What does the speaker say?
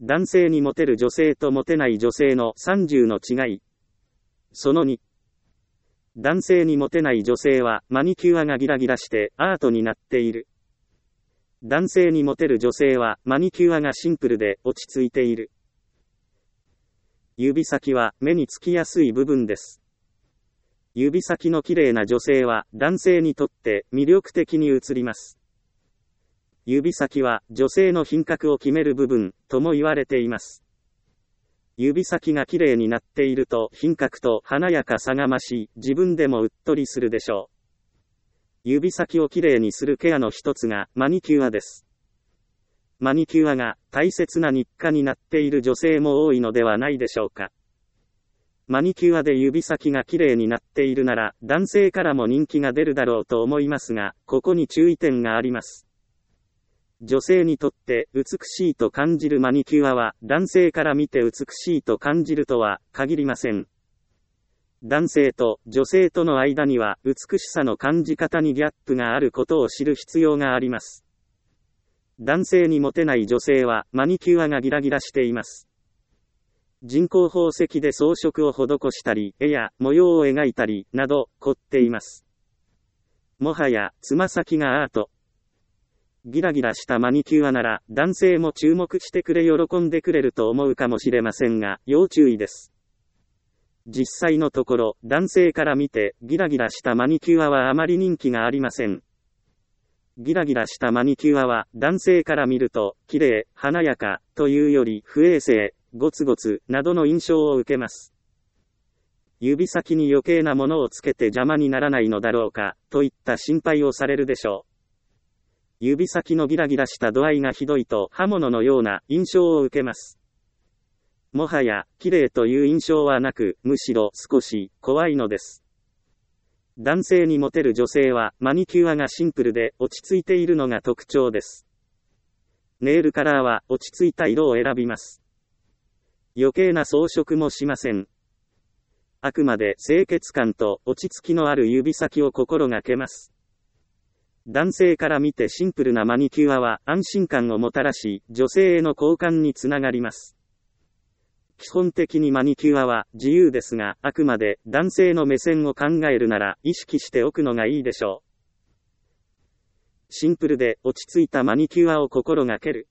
男性にモテる女性とモテない女性の30の違い。その2。男性にモテない女性はマニキュアがギラギラしてアートになっている。男性にモテる女性はマニキュアがシンプルで落ち着いている。指先は目につきやすい部分です。指先の綺麗な女性は男性にとって魅力的に映ります。指先は女性の品格を決める部分とも言われています。指先が綺麗になっていると品格と華やかさが増し、自分でもうっとりするでしょう。指先を綺麗にするケアの一つがマニキュアです。マニキュアが大切な日課になっている女性も多いのではないでしょうか。マニキュアで指先が綺麗になっているなら男性からも人気が出るだろうと思いますが、ここに注意点があります。女性にとって美しいと感じるマニキュアは男性から見て美しいと感じるとは限りません。男性と女性との間には美しさの感じ方にギャップがあることを知る必要があります。男性にモテない女性はマニキュアがギラギラしています。人工宝石で装飾を施したり、絵や模様を描いたりなど凝っています。もはやつま先がアート。ギラギラしたマニキュアなら男性も注目してくれ喜んでくれると思うかもしれませんが、要注意です。実際のところ、男性から見てギラギラしたマニキュアはあまり人気がありません。ギラギラしたマニキュアは男性から見ると綺麗、華やかというより不衛生、ゴツゴツなどの印象を受けます。指先に余計なものをつけて邪魔にならないのだろうかといった心配をされるでしょう。指先のギラギラした度合いがひどいと刃物のような印象を受けます。もはや綺麗という印象はなく、むしろ少し怖いのです。男性にモテる女性はマニキュアがシンプルで落ち着いているのが特徴です。ネイルカラーは落ち着いた色を選びます。余計な装飾もしません。あくまで清潔感と落ち着きのある指先を心がけます。男性から見てシンプルなマニキュアは安心感をもたらし、女性への好感につながります。基本的にマニキュアは自由ですが、あくまで男性の目線を考えるなら意識しておくのがいいでしょう。シンプルで落ち着いたマニキュアを心がける。